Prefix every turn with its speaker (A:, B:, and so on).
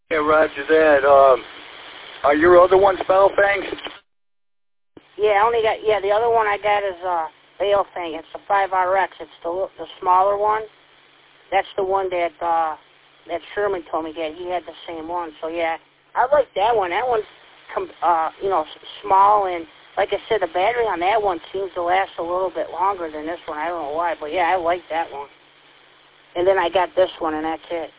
A: Yeah, roger that. Are your other ones Baofengs?
B: Yeah, I only got, the other one I got is Baofeng. It's the 5RX. It's the smaller one. That's the one that Sherman told me that he had the same one. So yeah, I like that one. That one's small, and like I said, the battery on that one seems to last a little bit longer than this one. I don't know why, but yeah, I like that one. And then I got this one, and that's it.